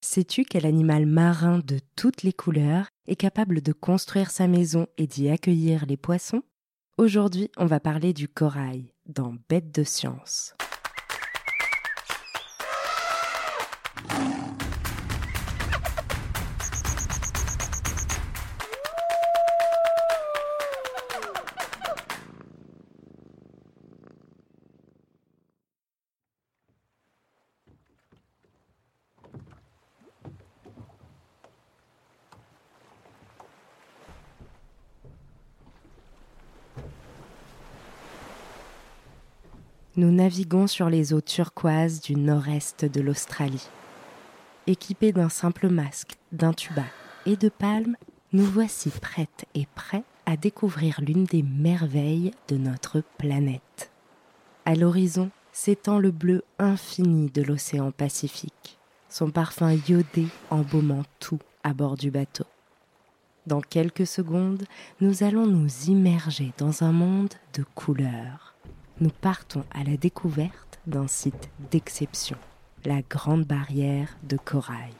Sais-tu quel animal marin de toutes les couleurs est capable de construire sa maison et d'y accueillir les poissons? Aujourd'hui, on va parler du corail dans Bête de science. Nous naviguons sur les eaux turquoises du nord-est de l'Australie. Équipés d'un simple masque, d'un tuba et de palmes, nous voici prêtes et prêts à découvrir l'une des merveilles de notre planète. À l'horizon s'étend le bleu infini de l'océan Pacifique, son parfum iodé embaumant tout à bord du bateau. Dans quelques secondes, nous allons nous immerger dans un monde de couleurs. Nous partons à la découverte d'un site d'exception, la Grande Barrière de Corail.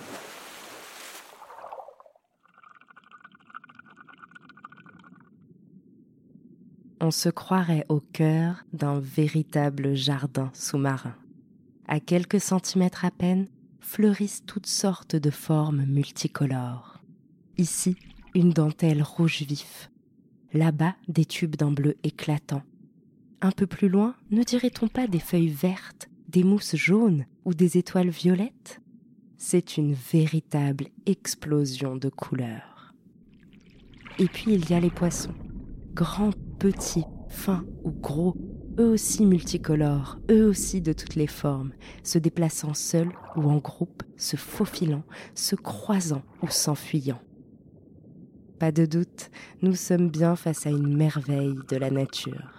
On se croirait au cœur d'un véritable jardin sous-marin. À quelques centimètres à peine, fleurissent toutes sortes de formes multicolores. Ici, une dentelle rouge vif. Là-bas, des tubes d'un bleu éclatant. Un peu plus loin, ne dirait-on pas des feuilles vertes, des mousses jaunes ou des étoiles violettes? C'est une véritable explosion de couleurs. Et puis il y a les poissons. Grands, petits, fins ou gros, eux aussi multicolores, eux aussi de toutes les formes, se déplaçant seuls ou en groupe, se faufilant, se croisant ou s'enfuyant. Pas de doute, nous sommes bien face à une merveille de la nature.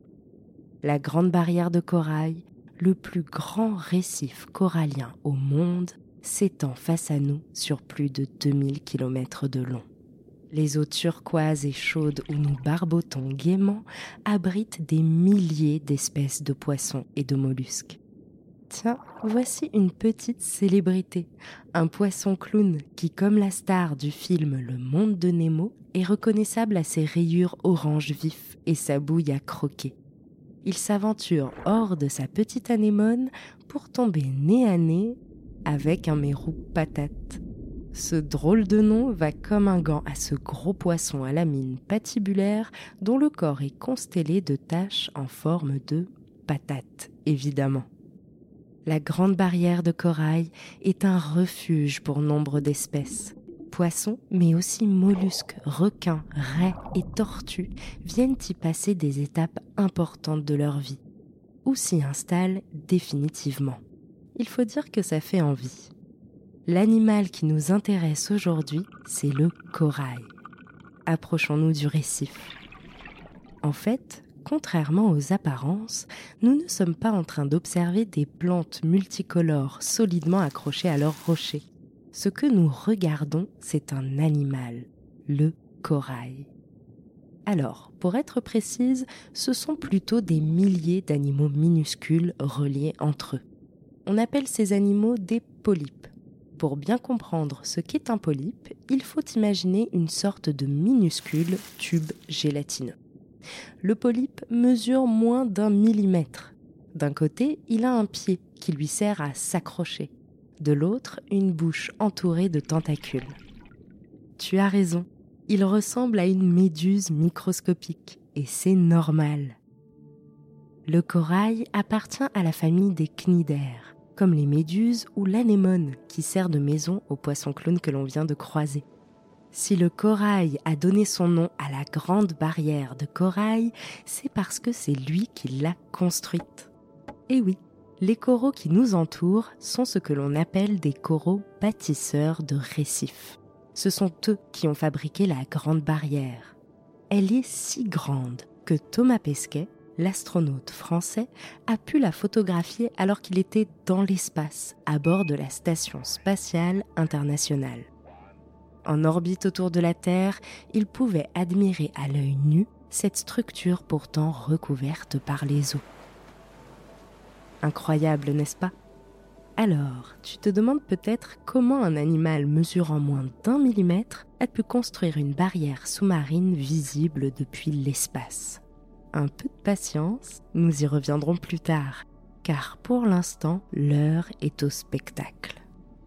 La Grande Barrière de Corail, le plus grand récif corallien au monde, s'étend face à nous sur plus de 2000 km de long. Les eaux turquoises et chaudes où nous barbotons gaiement abritent des milliers d'espèces de poissons et de mollusques. Tiens, voici une petite célébrité, un poisson clown qui, comme la star du film Le Monde de Nemo, est reconnaissable à ses rayures orange vif et sa bouille à croquer. Il s'aventure hors de sa petite anémone pour tomber nez à nez avec un mérou patate. Ce drôle de nom va comme un gant à ce gros poisson à la mine patibulaire dont le corps est constellé de taches en forme de patate, évidemment. La Grande Barrière de Corail est un refuge pour nombre d'espèces. Poissons, mais aussi mollusques, requins, raies et tortues viennent y passer des étapes importantes de leur vie, ou s'y installent définitivement. Il faut dire que ça fait envie. L'animal qui nous intéresse aujourd'hui, c'est le corail. Approchons-nous du récif. En fait, contrairement aux apparences, nous ne sommes pas en train d'observer des plantes multicolores solidement accrochées à leurs rochers. Ce que nous regardons, c'est un animal, le corail. Alors, pour être précise, ce sont plutôt des milliers d'animaux minuscules reliés entre eux. On appelle ces animaux des polypes. Pour bien comprendre ce qu'est un polype, il faut imaginer une sorte de minuscule tube gélatineux. Le polype mesure moins d'1 millimètre. D'un côté, il a un pied qui lui sert à s'accrocher. De l'autre, une bouche entourée de tentacules. Tu as raison, il ressemble à une méduse microscopique, et c'est normal. Le corail appartient à la famille des cnidaires, comme les méduses ou l'anémone qui sert de maison au poisson clown que l'on vient de croiser. Si le corail a donné son nom à la Grande Barrière de Corail, c'est parce que c'est lui qui l'a construite. Et oui, les coraux qui nous entourent sont ce que l'on appelle des coraux bâtisseurs de récifs. Ce sont eux qui ont fabriqué la Grande Barrière. Elle est si grande que Thomas Pesquet, l'astronaute français, a pu la photographier alors qu'il était dans l'espace, à bord de la Station spatiale internationale. En orbite autour de la Terre, il pouvait admirer à l'œil nu cette structure pourtant recouverte par les eaux. Incroyable, n'est-ce pas? Alors, tu te demandes peut-être comment un animal mesurant moins d'1 millimètre a pu construire une barrière sous-marine visible depuis l'espace. Un peu de patience, nous y reviendrons plus tard, car pour l'instant, l'heure est au spectacle.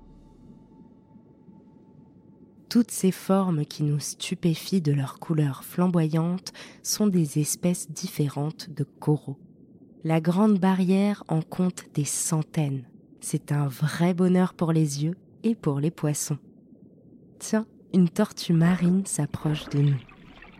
Toutes ces formes qui nous stupéfient de leur couleur flamboyante sont des espèces différentes de coraux. La Grande Barrière en compte des centaines. C'est un vrai bonheur pour les yeux et pour les poissons. Tiens, une tortue marine s'approche de nous.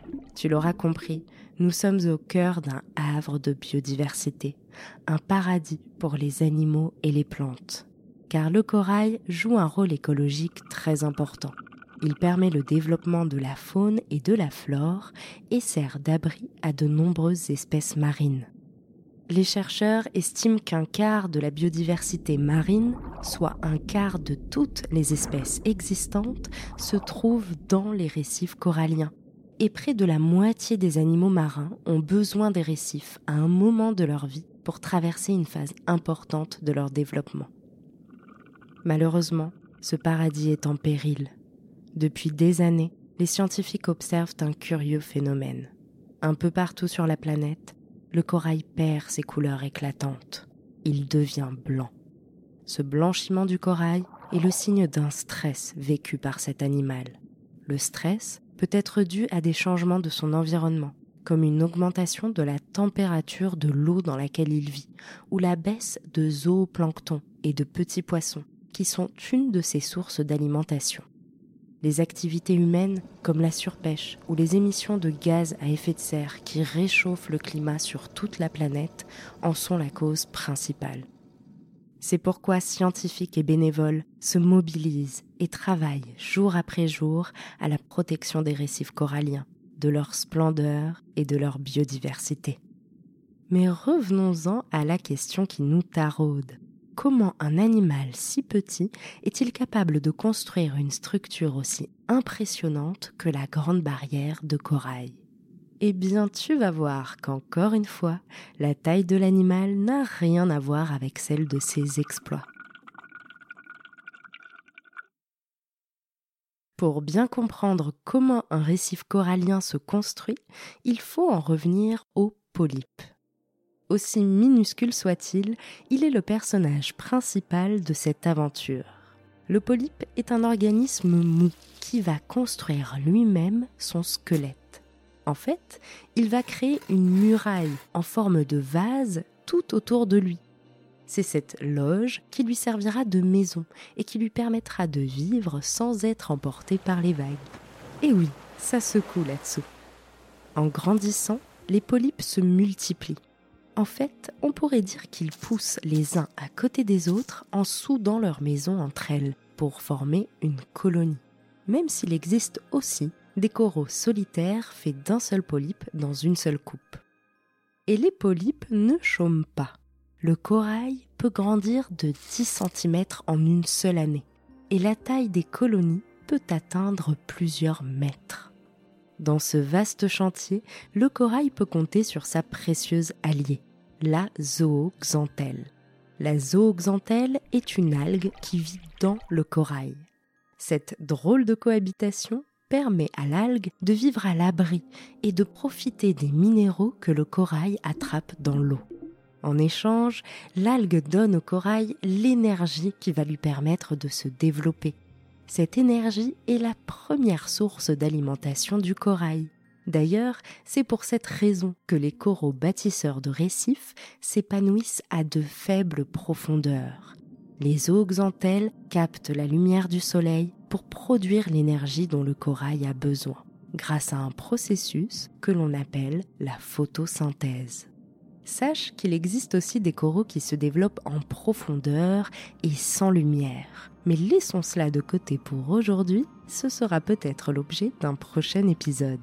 Tu l'auras compris, nous sommes au cœur d'un havre de biodiversité, un paradis pour les animaux et les plantes. Car le corail joue un rôle écologique très important. Il permet le développement de la faune et de la flore et sert d'abri à de nombreuses espèces marines. Les chercheurs estiment qu'un quart de la biodiversité marine, soit un quart de toutes les espèces existantes, se trouve dans les récifs coralliens. Et près de la moitié des animaux marins ont besoin des récifs à un moment de leur vie pour traverser une phase importante de leur développement. Malheureusement, ce paradis est en péril. Depuis des années, les scientifiques observent un curieux phénomène. Un peu partout sur la planète, le corail perd ses couleurs éclatantes. Il devient blanc. Ce blanchiment du corail est le signe d'un stress vécu par cet animal. Le stress peut être dû à des changements de son environnement, comme une augmentation de la température de l'eau dans laquelle il vit, ou la baisse de zooplancton et de petits poissons, qui sont une de ses sources d'alimentation. Les activités humaines, comme la surpêche ou les émissions de gaz à effet de serre qui réchauffent le climat sur toute la planète, en sont la cause principale. C'est pourquoi scientifiques et bénévoles se mobilisent et travaillent jour après jour à la protection des récifs coralliens, de leur splendeur et de leur biodiversité. Mais revenons-en à la question qui nous taraude. Comment un animal si petit est-il capable de construire une structure aussi impressionnante que la Grande Barrière de corail ? Eh bien, tu vas voir qu'encore une fois, la taille de l'animal n'a rien à voir avec celle de ses exploits. Pour bien comprendre comment un récif corallien se construit, il faut en revenir aux polypes. Aussi minuscule soit-il, il est le personnage principal de cette aventure. Le polype est un organisme mou qui va construire lui-même son squelette. En fait, il va créer une muraille en forme de vase tout autour de lui. C'est cette loge qui lui servira de maison et qui lui permettra de vivre sans être emporté par les vagues. Et oui, ça secoue là-dessous. En grandissant, les polypes se multiplient. En fait, on pourrait dire qu'ils poussent les uns à côté des autres en soudant leur maison entre elles pour former une colonie. Même s'il existe aussi des coraux solitaires faits d'un seul polype dans une seule coupe. Et les polypes ne chôment pas. Le corail peut grandir de 10 cm en une seule année. Et la taille des colonies peut atteindre plusieurs mètres. Dans ce vaste chantier, le corail peut compter sur sa précieuse alliée, la zooxanthelle. La zooxanthelle est une algue qui vit dans le corail. Cette drôle de cohabitation permet à l'algue de vivre à l'abri et de profiter des minéraux que le corail attrape dans l'eau. En échange, l'algue donne au corail l'énergie qui va lui permettre de se développer. Cette énergie est la première source d'alimentation du corail. D'ailleurs, c'est pour cette raison que les coraux bâtisseurs de récifs s'épanouissent à de faibles profondeurs. Les zooxanthelles captent la lumière du soleil pour produire l'énergie dont le corail a besoin, grâce à un processus que l'on appelle la photosynthèse. Sache qu'il existe aussi des coraux qui se développent en profondeur et sans lumière. Mais laissons cela de côté pour aujourd'hui, ce sera peut-être l'objet d'un prochain épisode.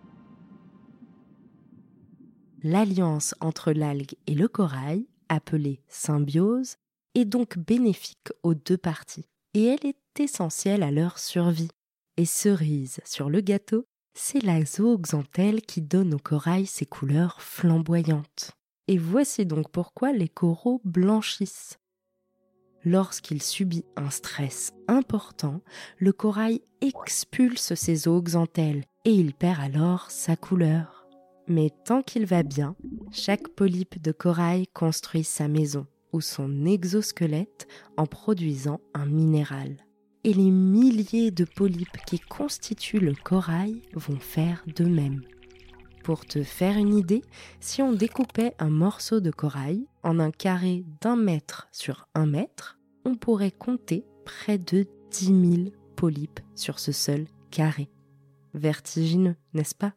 L'alliance entre l'algue et le corail, appelée symbiose, est donc bénéfique aux deux parties et elle est essentielle à leur survie. Et cerise sur le gâteau, c'est la zooxanthelle qui donne au corail ses couleurs flamboyantes. Et voici donc pourquoi les coraux blanchissent. Lorsqu'il subit un stress important, le corail expulse ses zooxanthelles et il perd alors sa couleur. Mais tant qu'il va bien, chaque polype de corail construit sa maison ou son exosquelette en produisant un minéral. Et les milliers de polypes qui constituent le corail vont faire de même. Pour te faire une idée, si on découpait un morceau de corail en un carré d'1 mètre sur 1 mètre, on pourrait compter près de 10 000 polypes sur ce seul carré. Vertigineux, n'est-ce pas?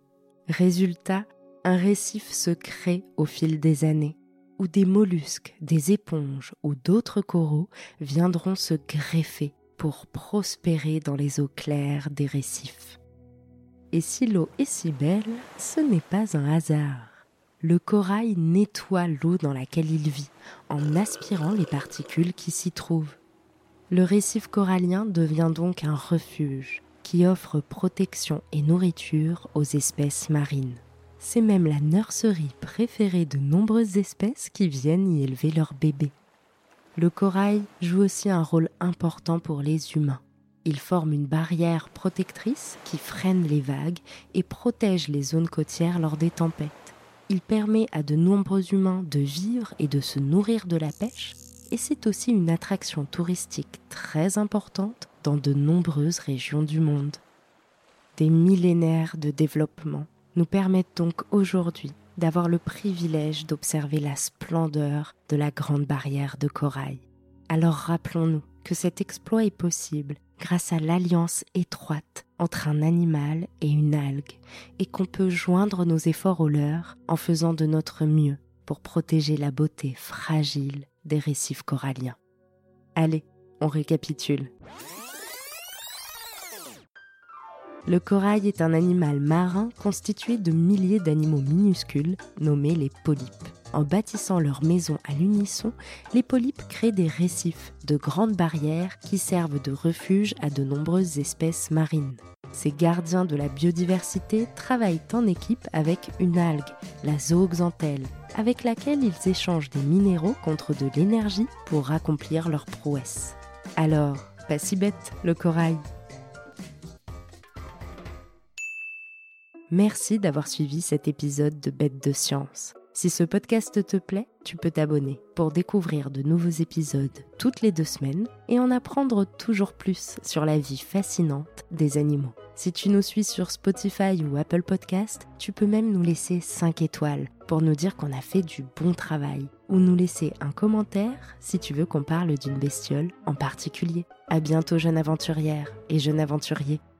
Résultat, un récif se crée au fil des années, où des mollusques, des éponges ou d'autres coraux viendront se greffer pour prospérer dans les eaux claires des récifs. Et si l'eau est si belle, ce n'est pas un hasard. Le corail nettoie l'eau dans laquelle il vit en aspirant les particules qui s'y trouvent. Le récif corallien devient donc un refuge qui offre protection et nourriture aux espèces marines. C'est même la nurserie préférée de nombreuses espèces qui viennent y élever leurs bébés. Le corail joue aussi un rôle important pour les humains. Il forme une barrière protectrice qui freine les vagues et protège les zones côtières lors des tempêtes. Il permet à de nombreux humains de vivre et de se nourrir de la pêche, et c'est aussi une attraction touristique très importante dans de nombreuses régions du monde. Des millénaires de développement nous permettent donc aujourd'hui d'avoir le privilège d'observer la splendeur de la grande barrière de corail. Alors rappelons-nous que cet exploit est possible grâce à l'alliance étroite entre un animal et une algue et qu'on peut joindre nos efforts aux leurs en faisant de notre mieux pour protéger la beauté fragile des récifs coralliens. Allez, on récapitule. Le corail est un animal marin constitué de milliers d'animaux minuscules nommés les polypes. En bâtissant leur maison à l'unisson, les polypes créent des récifs, de grandes barrières qui servent de refuge à de nombreuses espèces marines. Ces gardiens de la biodiversité travaillent en équipe avec une algue, la zooxanthelle, avec laquelle ils échangent des minéraux contre de l'énergie pour accomplir leurs prouesses. Alors, pas si bête, le corail. Merci d'avoir suivi cet épisode de Bêtes de Science. Si ce podcast te plaît, tu peux t'abonner pour découvrir de nouveaux épisodes toutes les 2 semaines et en apprendre toujours plus sur la vie fascinante des animaux. Si tu nous suis sur Spotify ou Apple Podcast, tu peux même nous laisser 5 étoiles pour nous dire qu'on a fait du bon travail ou nous laisser un commentaire si tu veux qu'on parle d'une bestiole en particulier. À bientôt, jeune aventurière et jeune aventurier.